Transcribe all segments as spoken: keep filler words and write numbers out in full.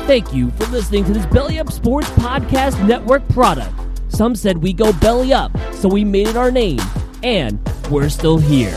Thank you for listening to this Belly Up Sports Podcast Network product. Some said we go belly up, so we made it our name, and we're still here.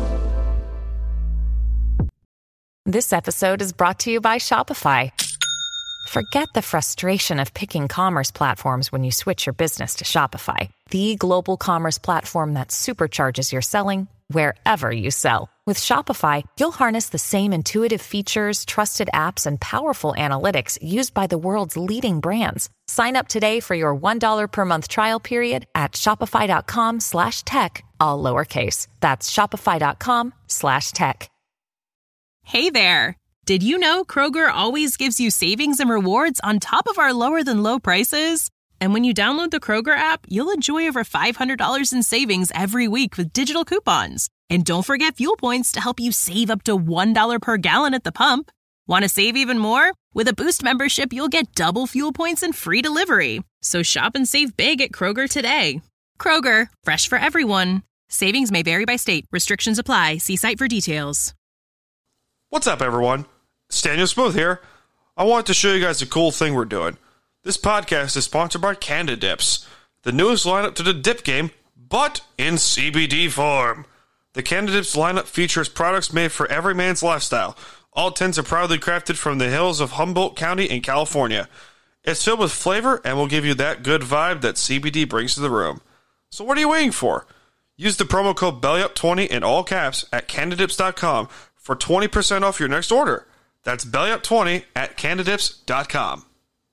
This episode is brought to you by Shopify. Forget the frustration of picking commerce platforms when you switch your business to Shopify, the global commerce platform that supercharges your selling wherever you sell. With Shopify, you'll harness the same intuitive features, trusted apps, and powerful analytics used by the world's leading brands. Sign up today for your one dollar per month trial period at shopify.com slash tech, all lowercase. That's shopify.com slash tech. Hey there. Did you know Kroger always gives you savings and rewards on top of our lower than low prices? And when you download the Kroger app, you'll enjoy over five hundred dollars in savings every week with digital coupons. And don't forget fuel points to help you save up to one dollar per gallon at the pump. Want to save even more? With a Boost membership, you'll get double fuel points and free delivery. So shop and save big at Kroger today. Kroger, fresh for everyone. Savings may vary by state. Restrictions apply. See site for details. What's up, everyone? It's Daniel Smooth here. I want to show you guys a cool thing we're doing. This podcast is sponsored by Canada Dips, the newest lineup to the dip game, but in C B D form. The Canada Dips lineup features products made for every man's lifestyle. All tins are proudly crafted from the hills of Humboldt County in California. It's filled with flavor and will give you that good vibe that C B D brings to the room. So what are you waiting for? Use the promo code belly up twenty in all caps at canada dips dot com for twenty percent off your next order. That's belly up twenty at canada dips dot com.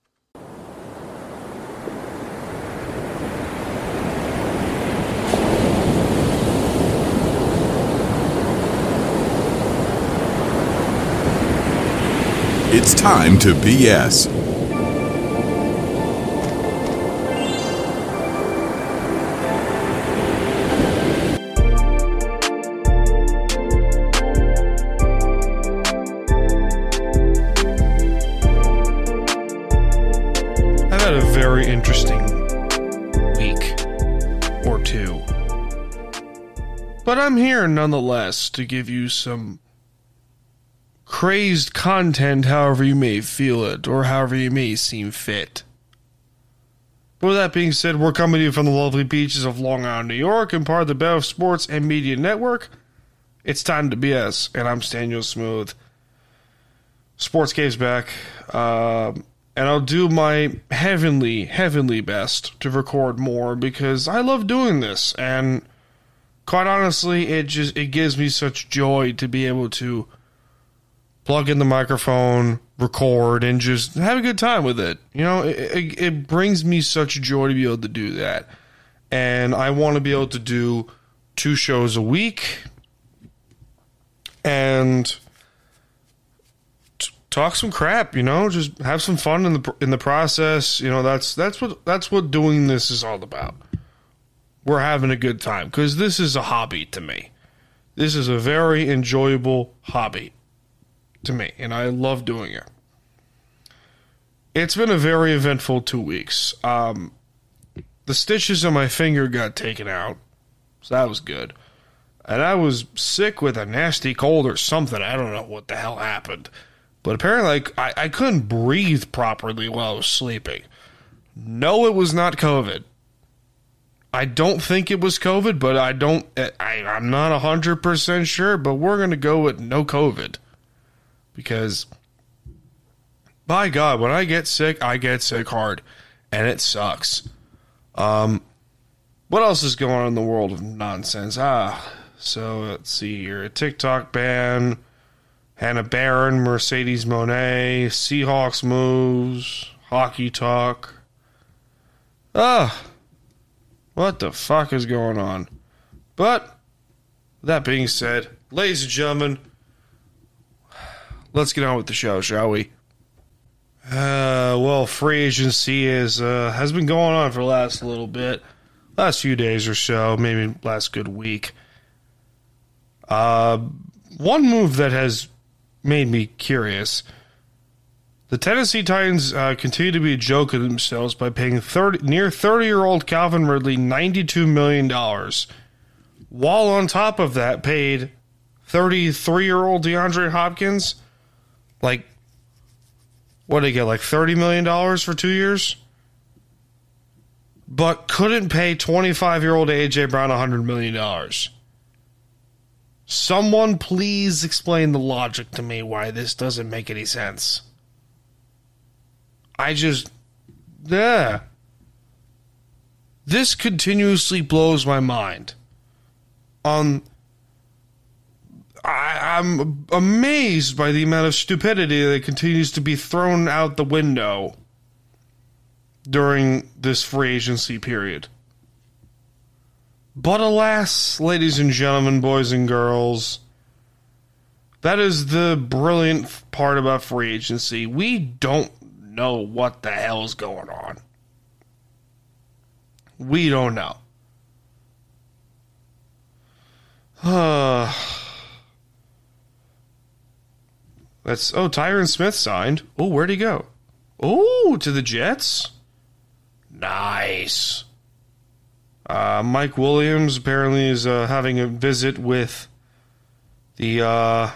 It's time to B S. I've had a very interesting week or two, but I'm here nonetheless to give you some crazed content, however you may feel it, or however you may seem fit. But with that being said, we're coming to you from the lovely beaches of Long Island, New York, and part of the Bell Sports and Media Network. It's time to B S, and I'm Daniel Smooth. Sports Cave's back, uh, and I'll do my heavenly, heavenly best to record more, because I love doing this, and quite honestly, it just it gives me such joy to be able to plug in the microphone, record, and just have a good time with it. You know, it, it, it brings me such joy to be able to do that. And I want to be able to do two shows a week and t- talk some crap, you know, just have some fun in the in the process. You know, that's that's what that's what doing this is all about. We're having a good time because this is a hobby to me. This is a very enjoyable hobby to me, and I love doing it. It's been a very eventful two weeks. Um, the stitches on my finger got taken out, so that was good. And I was sick with a nasty cold or something. I don't know what the hell happened. But apparently like, I, I couldn't breathe properly while I was sleeping. No, it was not COVID. I don't think it was COVID, but I don't, I, I'm not one hundred percent sure, but we're going to go with no COVID. Because, by God, when I get sick, I get sick hard. And it sucks. Um, what else is going on in the world of nonsense? Ah, so let's see here. A TikTok ban, Hannah Barron, Mercedes Moné, Seahawks moves, hockey talk. Ah, what the fuck is going on? But, that being said, ladies and gentlemen, let's get on with the show, shall we? Uh, well, free agency is uh, has been going on for the last little bit, last few days or so, maybe last good week. Uh, one move that has made me curious: the Tennessee Titans uh, continue to be a joke of themselves by paying thirty, near thirty-year-old Calvin Ridley ninety-two million dollars, while on top of that paid thirty-three-year-old DeAndre Hopkins like what did he get, like thirty million dollars for two years? But couldn't pay twenty-five-year-old A J. Brown one hundred million dollars. Someone please explain the logic to me why this doesn't make any sense. I just... Yeah. This continuously blows my mind. Um, I, I'm amazed by the amount of stupidity that continues to be thrown out the window during this free agency period. But alas, ladies and gentlemen, boys and girls, that is the brilliant part about free agency. We don't know what the hell is going on. We don't know. Uh, that's oh, Tyron Smith signed. Oh, where'd he go? Oh, to the Jets? Nice. Uh, Mike Williams apparently is uh, having a visit with the, uh,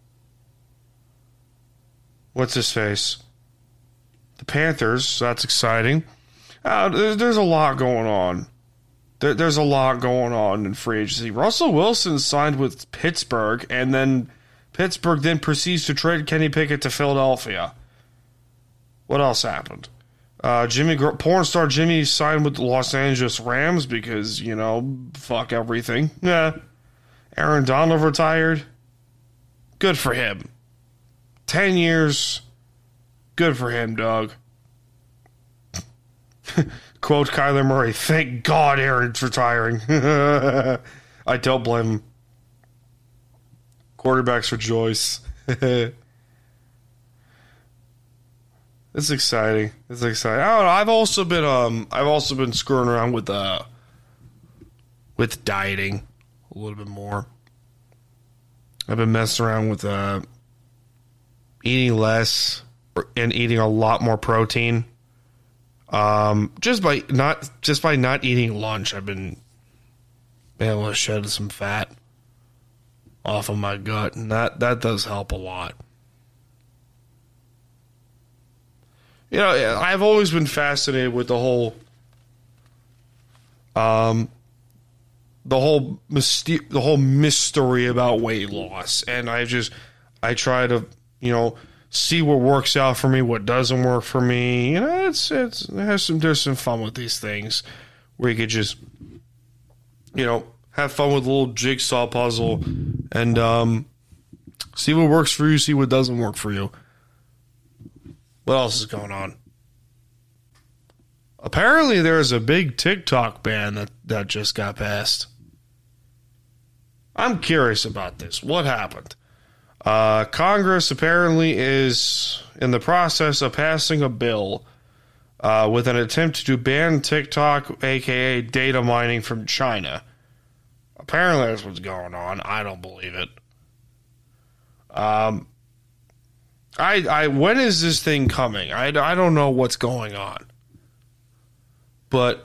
what's his face? The Panthers. So that's exciting. Uh, there's, there's a lot going on. There, there's a lot going on in free agency. Russell Wilson signed with Pittsburgh, and then Pittsburgh then proceeds to trade Kenny Pickett to Philadelphia. What else happened? Uh, Jimmy, porn star Jimmy signed with the Los Angeles Rams because, you know, fuck everything. Yeah. Aaron Donald retired. Good for him. Ten years. Good for him, dog. Quote Kyler Murray, thank God Aaron's retiring. I don't blame him. Quarterbacks rejoice. It's exciting. It's exciting. I don't know. I've also been um I've also been screwing around with uh with dieting a little bit more. I've been messing around with uh eating less and eating a lot more protein. Um just by not just by not eating lunch, I've been able to shed some fat off of my gut, and that, that does help a lot. You know, I've always been fascinated with the whole, um, the whole myster- the whole mystery about weight loss, and I just, I try to, you know, see what works out for me, what doesn't work for me. You know, it's it's it has some there's some fun with these things, where you could just, you know, have fun with a little jigsaw puzzle, and um, see what works for you, see what doesn't work for you. What else is going on? Apparently there's a big TikTok ban that, that just got passed. I'm curious about this. What happened? Uh, Congress apparently is in the process of passing a bill uh, with an attempt to ban TikTok, a k a data mining from China. Apparently that's what's going on. I don't believe it. Um... I, I, when is this thing coming? I, I don't know what's going on. But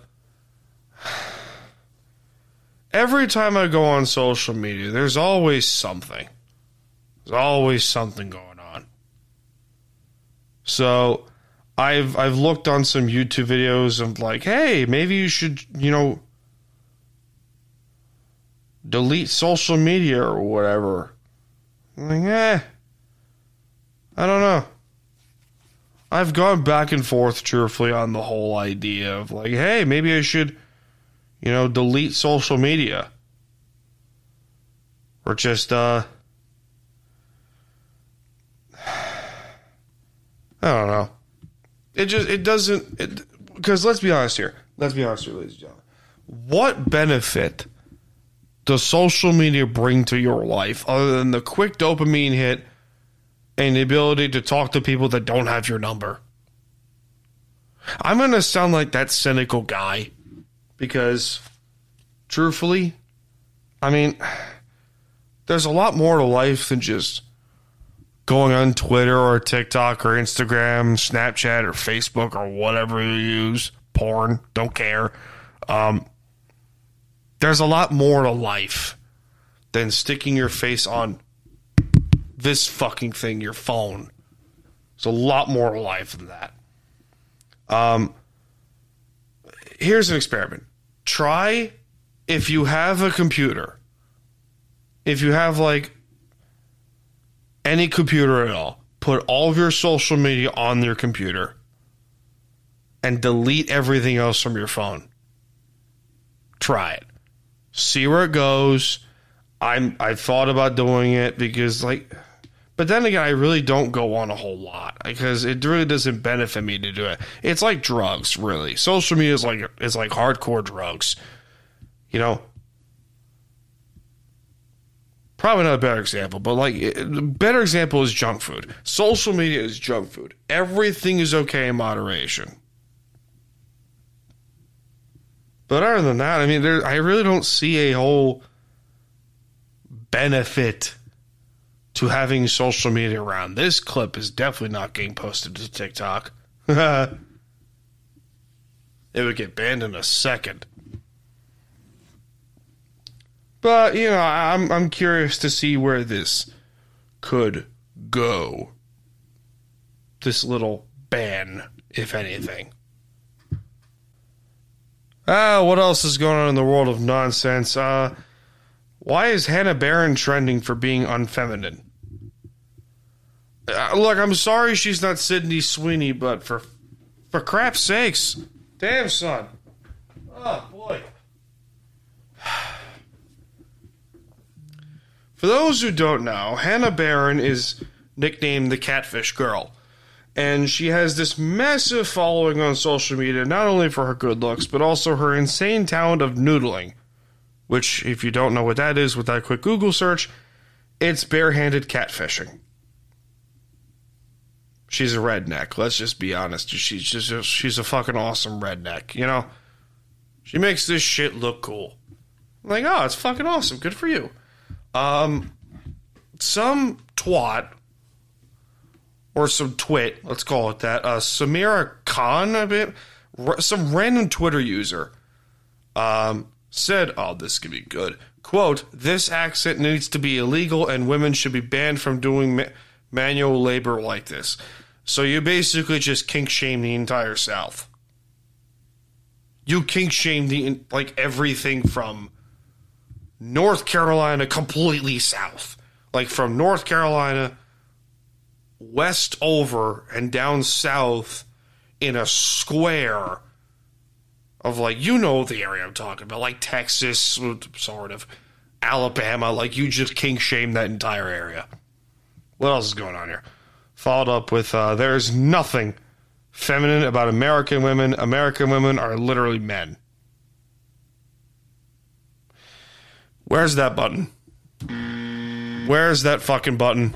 every time I go on social media, there's always something. There's always something going on. So I've I've looked on some YouTube videos of like, hey, maybe you should, you know, delete social media or whatever. I'm like, eh. I don't know. I've gone back and forth truthfully on the whole idea of like, hey, maybe I should, you know, delete social media. Or just, uh, I don't know. It just, it doesn't, it, because let's be honest here. Let's be honest here, ladies and gentlemen. What benefit does social media bring to your life other than the quick dopamine hit and the ability to talk to people that don't have your number? I'm going to sound like that cynical guy because, truthfully, I mean, there's a lot more to life than just going on Twitter or TikTok or Instagram, Snapchat or Facebook or whatever you use. Porn, don't care. Um, there's a lot more to life than sticking your face on this fucking thing, your phone, There's a lot more to life than that. Um, here's an experiment. Try, if you have a computer, if you have like any computer at all, put all of your social media on your computer and delete everything else from your phone. Try it. See where it goes. I'm I thought about doing it because like, but then again, I really don't go on a whole lot because it really doesn't benefit me to do it. It's like drugs, really. Social media is like is like hardcore drugs. You know, probably not a better example, but like a better example is junk food. Social media is junk food. Everything is okay in moderation. But other than that, I mean, there, I really don't see a whole benefit to having social media around. This clip is definitely not getting posted to TikTok. It would get banned in a second. But, you know, I'm I'm curious to see where this could go. This little ban, if anything. Ah, what else is going on in the world of nonsense? Uh, why is Hannah Barron trending for being unfeminine? Uh, look, I'm sorry she's not Sydney Sweeney, but for for crap's sakes, damn son. Oh boy. For those who don't know, Hannah Barron is nicknamed the Catfish Girl. And she has this massive following on social media, not only for her good looks, but also her insane talent of noodling. Which, if you don't know what that is with that quick Google search, it's barehanded catfishing. She's a redneck, let's just be honest. She's just she's a fucking awesome redneck, you know? She makes this shit look cool. I'm like, oh, it's fucking awesome, good for you. Um, some twat... or some twit, let's call it that, uh, Samira Khan, a bit, some random Twitter user, um, said, oh, this could be good. Quote, this accent needs to be illegal and women should be banned from doing ma- manual labor like this. So you basically just kink shame the entire South. You kink shame the, like, everything from North Carolina completely south. Like, from North Carolina west over and down south in a square of, like, you know the area I'm talking about, like Texas, sort of, Alabama, like, you just kink shame that entire area. What else is going on here? Followed up with, uh, there's nothing feminine about American women. American women are literally men. Where's that button? Where's that fucking button?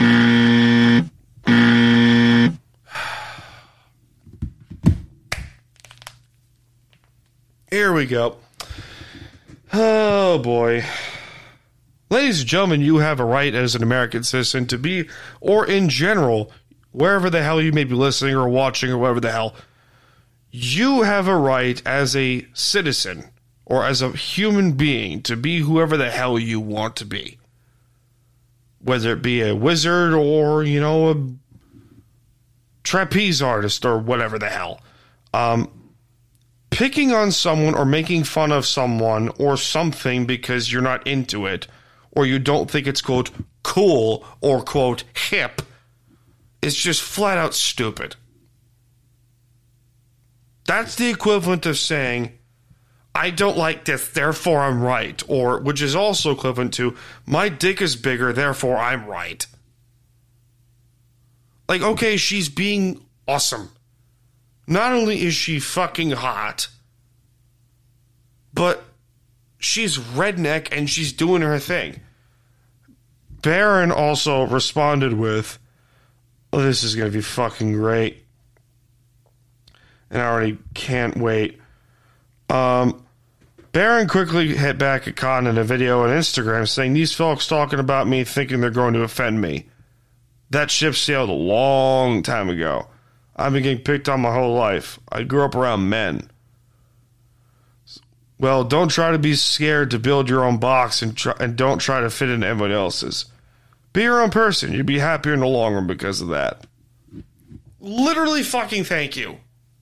Here we go. Oh, boy. Ladies and gentlemen, you have a right as an American citizen to be, or in general, wherever the hell you may be listening or watching or whatever the hell, you have a right as a citizen or as a human being to be whoever the hell you want to be. Whether it be a wizard or, you know, a trapeze artist or whatever the hell. Um, picking on someone or making fun of someone or something because you're not into it or you don't think it's, quote, cool or, quote, hip is just flat out stupid. That's the equivalent of saying, I don't like this, therefore I'm right. Or, which is also equivalent to, my dick is bigger, therefore I'm right. Like, okay, she's being awesome. Not only is she fucking hot, but she's redneck and she's doing her thing. Barron also responded with, oh, this is going to be fucking great. And I already can't wait. Um, Barron quickly hit back at Khan in a video on Instagram saying, these folks talking about me thinking they're going to offend me. That ship sailed a long time ago. I've been getting picked on my whole life. I grew up around men. Well, don't try to be scared to build your own box and try, and don't try to fit into everyone else's. Be your own person. You'll be happier in the long run because of that. literally fucking thank you.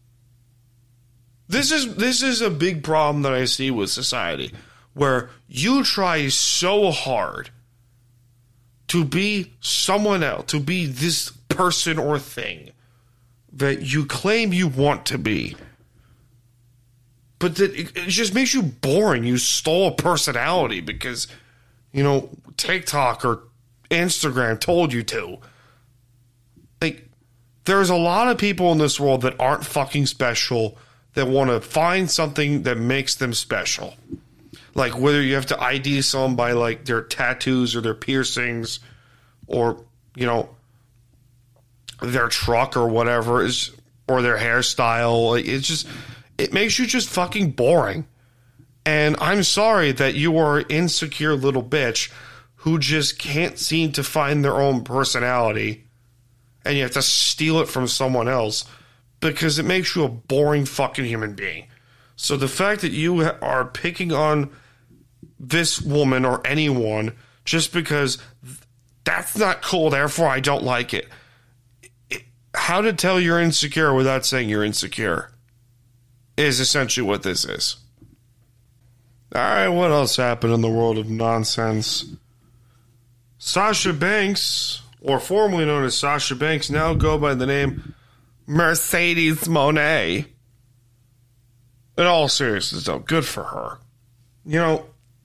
This is this is a big problem that I see with society, where you try so hard to be someone else, to be this person or thing that you claim you want to be. But that it, it just makes you boring. You stole a personality because, you know, TikTok or Instagram told you to. Like, there's a lot of people in this world that aren't fucking special, that want to find something that makes them special. Like, whether you have to I D someone by, like, their tattoos or their piercings or, you know, their truck or whatever, is, or their hairstyle. It's just, it makes you just fucking boring. And I'm sorry that you are an insecure little bitch who just can't seem to find their own personality, and you have to steal it from someone else because it makes you a boring fucking human being. So the fact that you are picking on this woman or anyone just because that's not cool, therefore I don't like it. it how to tell you're insecure without saying you're insecure is essentially what this is. All right, what else happened in the world of nonsense? Sasha Banks, or formerly known as Sasha Banks, now go by the name Mercedes Moné. In all seriousness, though, good for her. You know,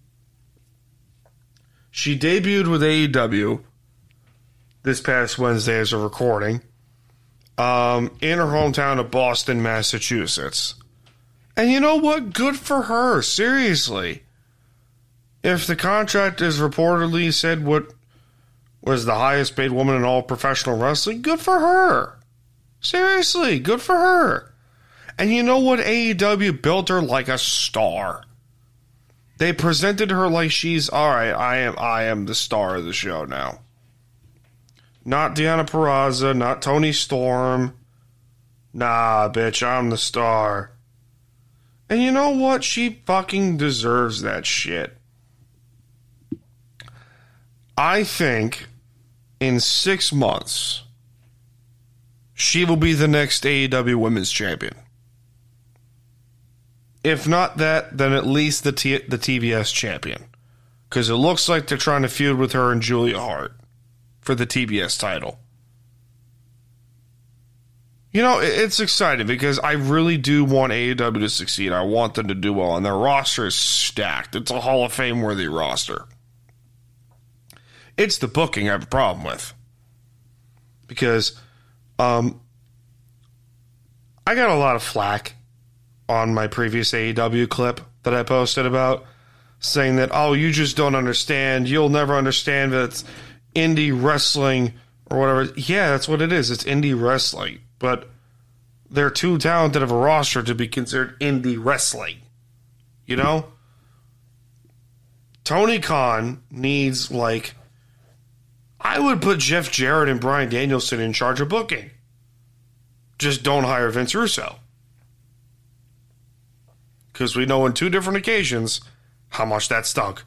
she debuted with A E W this past Wednesday as a recording um, in her hometown of Boston, Massachusetts. And you know what? Good for her, seriously. If the contract is reportedly said what was the highest paid woman in all professional wrestling, good for her. Seriously, good for her. And you know what? A E W built her like a star. They presented her like she's, all right, I am I am the star of the show now. Not Deonna Purrazzo, not Toni Storm. Nah, bitch, I'm the star. And you know what? She fucking deserves that shit. I think in six months, she will be the next A E W Women's Champion. If not that, then at least the T- the T B S Champion. Because it looks like they're trying to feud with her and Julia Hart for the T B S title. You know, it's exciting because I really do want A E W to succeed. I want them to do well, and their roster is stacked. It's a Hall of Fame worthy roster. It's the booking I have a problem with. Because um, I got a lot of flack on my previous A E W clip that I posted about, saying that, oh, you just don't understand. You'll never understand that it's indie wrestling or whatever. Yeah, that's what it is. It's indie wrestling. But they're too talented of a roster to be considered indie wrestling. You know? Tony Khan needs, like, I would put Jeff Jarrett and Bryan Danielson in charge of booking. Just don't hire Vince Russo. Because we know on two different occasions how much that stunk.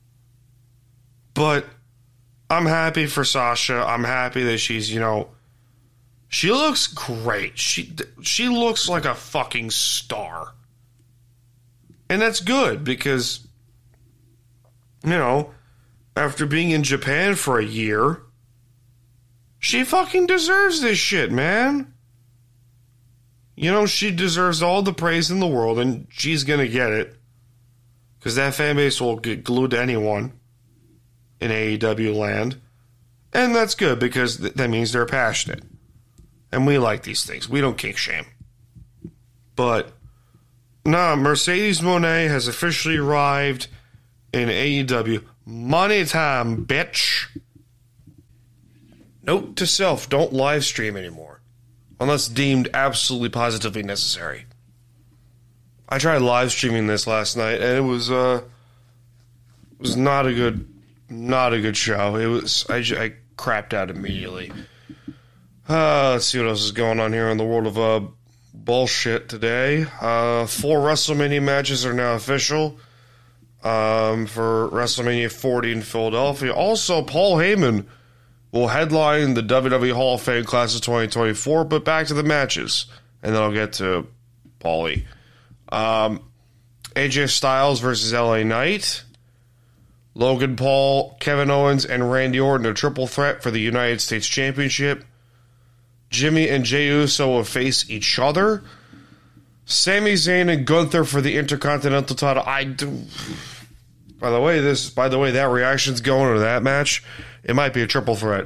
But I'm happy for Sasha. I'm happy that she's, you know, she looks great. She she looks like a fucking star. And that's good because, you know, after being in Japan for a year, she fucking deserves this shit, man. You know, she deserves all the praise in the world, and she's going to get it. Because that fan base will get glued to anyone in A E W land. And that's good, because th- that means they're passionate. And we like these things. We don't kink shame. But, nah, Mercedes Moné has officially arrived in A E W. Money time, bitch. Note to self, don't live stream anymore. Unless deemed absolutely positively necessary. I tried live streaming this last night, and it was, uh, it was not a good, not a good show. It was, I, I crapped out immediately. Uh, let's see what else is going on here in the world of, uh, bullshit today. Uh, four WrestleMania matches are now official. Um, for WrestleMania forty in Philadelphia. Also, Paul Heyman will headline the W W E Hall of Fame class of twenty twenty-four, but back to the matches. And then I'll get to Paulie. Um, A J Styles versus L A Knight. Logan Paul, Kevin Owens, and Randy Orton a triple threat for the United States Championship. Jimmy and Jey Uso will face each other. Sami Zayn and Gunther for the Intercontinental title. I do. By the way, this. By the way, that reaction's going to that match. It might be a triple threat.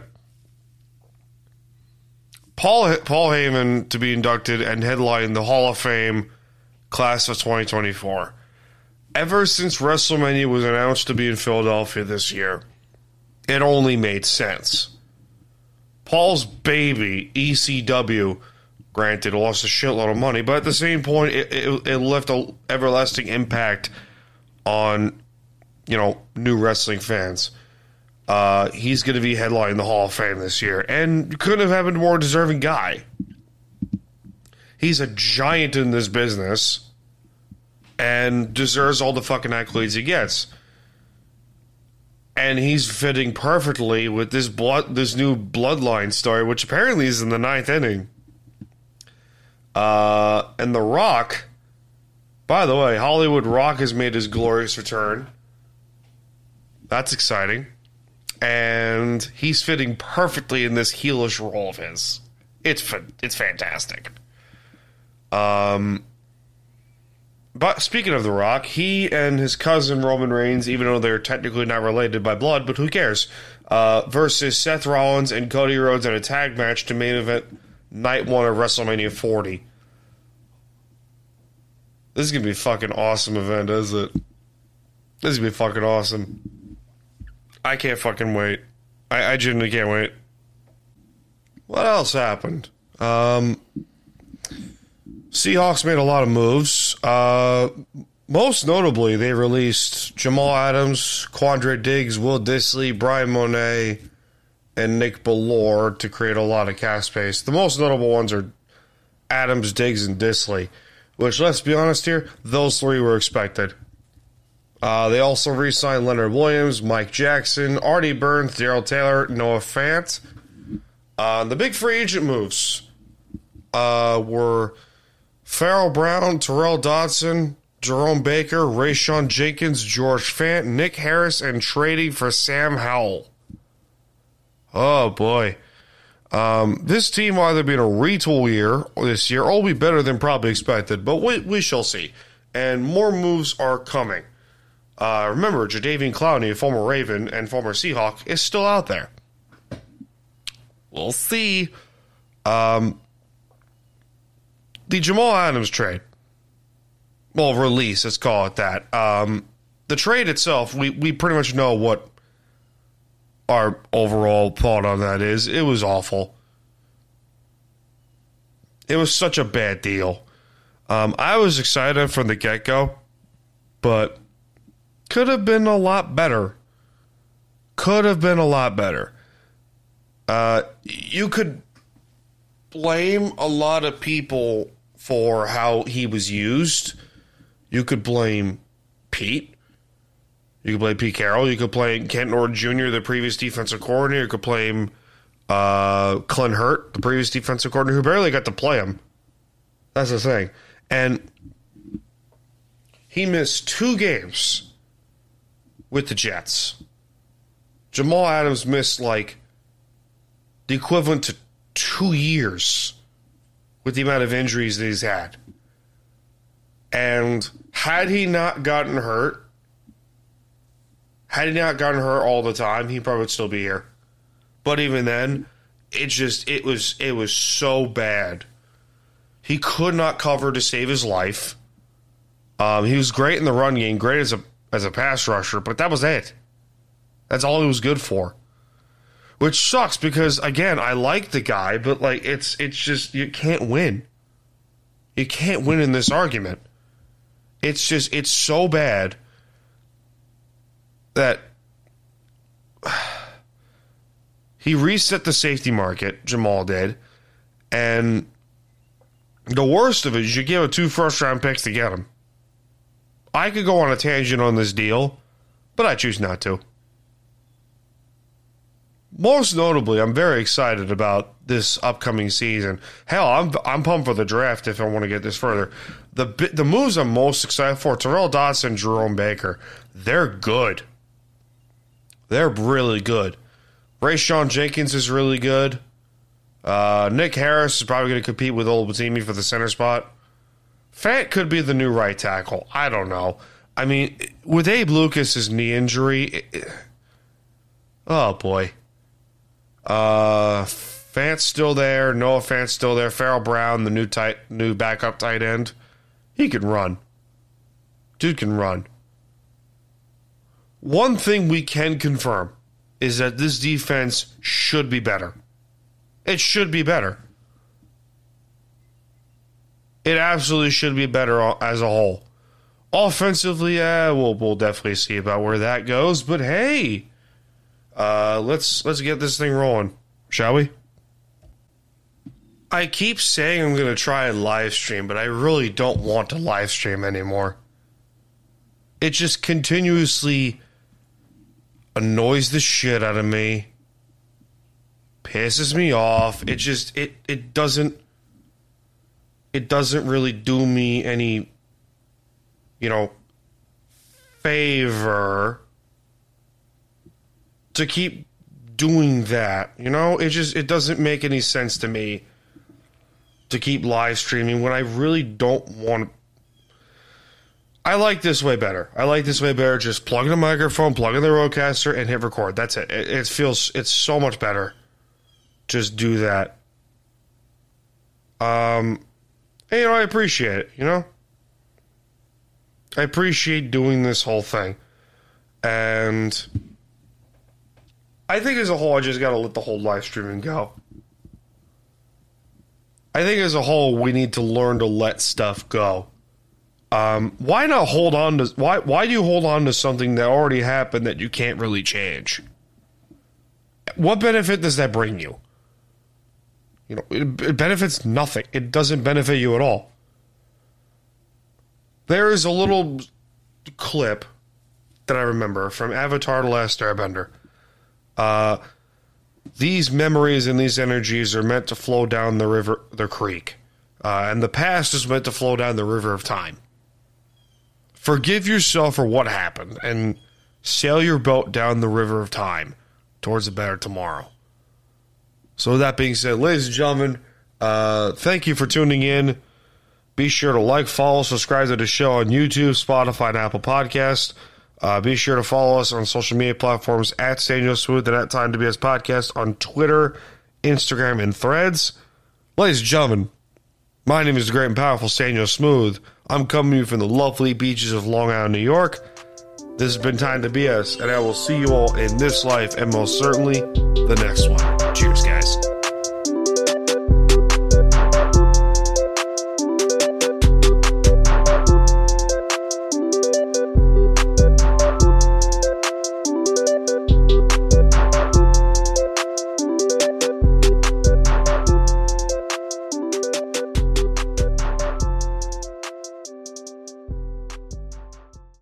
Paul Paul Heyman to be inducted and headline the Hall of Fame class of twenty twenty-four. Ever since WrestleMania was announced to be in Philadelphia this year, it only made sense. Paul's baby, E C W, granted, lost a shitload of money, but at the same point, it, it, it left an everlasting impact on, you know, new wrestling fans. Uh, he's going to be headlining the Hall of Fame this year, and couldn't have had a more deserving guy. He's a giant in this business and deserves all the fucking accolades he gets. And he's fitting perfectly with this blood, this new Bloodline story, which apparently is in the ninth inning. Uh, and The Rock, by the way, Hollywood Rock has made his glorious return. That's exciting. And he's fitting perfectly in this heelish role of his. It's it's fantastic. Um, but speaking of The Rock, he and his cousin Roman Reigns, even though they're technically not related by blood, but who cares? Uh, versus Seth Rollins and Cody Rhodes in a tag match to main event night one of WrestleMania forty. This is gonna be a fucking awesome event, is it? This is gonna be fucking awesome. I can't fucking wait. I, I genuinely can't wait. What else happened? Um, Seahawks made a lot of moves. Uh, most notably, they released Jamal Adams, Quandre Diggs, Will Dissly, Brian Monet, and Nick Ballore to create a lot of cap space. The most notable ones are Adams, Diggs, and Dissly, which, let's be honest here, those three were expected. Uh, they also re-signed Leonard Williams, Mike Jackson, Artie Burns, Darryl Taylor, Noah Fant. Uh, the big free agent moves uh, were Farrell Brown, Terrell Dodson, Jerome Baker, Rayshawn Jenkins, George Fant, Nick Harris, and trading for Sam Howell. Oh, boy. Um, this team will either be in a retool year this year or will be better than probably expected, but we, we shall see. And more moves are coming. Uh, remember, Jadeveon Clowney, a former Raven and former Seahawk, is still out there. We'll see. Um, the Jamal Adams trade. Well, release, let's call it that. Um, the trade itself, we, we pretty much know what our overall thought on that is. It was awful. It was such a bad deal. Um, I was excited from the get-go, but could have been a lot better. Could have been a lot better. Uh, you could blame a lot of people for how he was used. You could blame Pete. You could blame Pete Carroll. You could blame Kent Norton Junior, the previous defensive coordinator. You could blame uh, Clint Hurt, the previous defensive coordinator, who barely got to play him. That's the thing. And he missed two games with the Jets. Jamal Adams missed like the equivalent to two years with the amount of injuries that he's had. And had he not gotten hurt, had he not gotten hurt all the time, he probably would still be here. But even then, it just it was it was so bad. He could not cover to save his life. Um, he was great in the run game, great as a as a pass rusher, but that was it. That's all he was good for. Which sucks because, again, I like the guy, but like it's it's just you can't win. You can't win in this argument. It's just it's so bad that he reset the safety market, Jamal did, and the worst of it is you give two first-round picks to get him. I could go on a tangent on this deal, but I choose not to. most notably, I'm very excited about this upcoming season. Hell, I'm I'm pumped for the draft if I want to get this further. The the moves I'm most excited for, Terrell Dodson, Jerome Baker, they're good. They're really good. Rayshawn Jenkins is really good. Uh, Nick Harris is probably going to compete with Oluwatimi for the center spot. Fant could be the new right tackle. I don't know. I mean, with Abe Lucas's knee injury, it, it, oh boy. Uh, Fant's still there. Noah Fant's still there. Farrell Brown, the new tight, new backup tight end, he can run. Dude can run. One thing we can confirm is that this defense should be better. It should be better. It absolutely should be better as a whole. Offensively, yeah, we'll we'll definitely see about where that goes. But hey, uh, let's let's get this thing rolling, shall we? I keep saying I'm going to try and live stream, but I really don't want to live stream anymore. It just continuously annoys the shit out of me, pisses me off. It just it it doesn't it doesn't really do me any, you know, favor to keep doing that. You know, it just it doesn't make any sense to me to keep live streaming when I really don't want to. I like this way better. I like this way better. Just plug in a microphone, plug in the Rodecaster, and hit record. That's it. It, it feels it's so much better. Just do that. Um, and, you know, I appreciate it. You know, I appreciate doing this whole thing, and I think as a whole, I just got to let the whole live streaming go. I think as a whole, we need to learn to let stuff go. Um, why not hold on to why? Why do you hold on to something that already happened that you can't really change? What benefit does that bring you? You know, it, it benefits nothing. It doesn't benefit you at all. There is a little clip that I remember from Avatar: The Last Airbender. Uh, these memories and these energies are meant to flow down the river, the creek, uh, and the past is meant to flow down the river of time. Forgive yourself for what happened and sail your boat down the river of time towards a better tomorrow. So with that being said, ladies and gentlemen, uh, thank you for tuning in. Be sure to like, follow, subscribe to the show on YouTube, Spotify, and Apple Podcasts. Uh, be sure to follow us on social media platforms at Daniel Smooth and at Time to B S Podcast on Twitter, Instagram, and Threads. Ladies and gentlemen, my name is the great and powerful Daniel Smooth. I'm coming to you from the lovely beaches of Long Island, New York. This has been Time to B S, and I will see you all in this life and most certainly the next one. Cheers, guys.